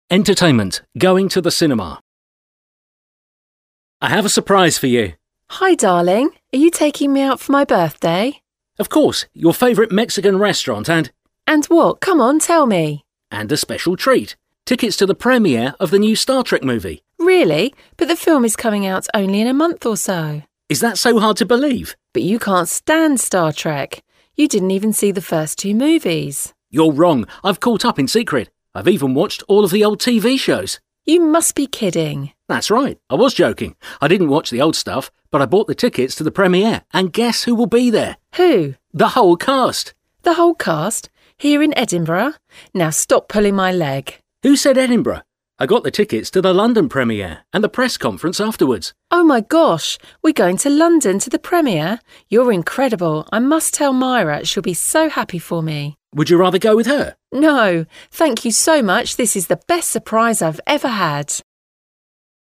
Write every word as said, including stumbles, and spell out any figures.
Entertainment. Going to the cinema. I have a surprise for you. Hi, darling. Are you taking me out for my birthday? Of course, your favourite Mexican restaurant and... And what? Come on, tell me. And a special treat. Tickets to the premiere of the new Star Trek movie. Really? But the film is coming out only in a month or so. Is that so hard to believe? But you can't stand Star Trek. You didn't even see the first two movies. You're wrong. I've caught up in secret. I've even watched all of the old T V shows. You must be kidding. That's right. I was joking. I didn't watch the old stuff, but I bought the tickets to the premiere. And guess who will be there? Who? The whole cast. The whole cast? Here in Edinburgh? Now stop pulling my leg. Who said Edinburgh? I got the tickets to the London premiere and the press conference afterwards. Oh my gosh, we're going to London to the premiere? You're incredible. I must tell Myra. She'll be so happy for me. Would you rather go with her? No, thank you so much. This is the best surprise I've ever had.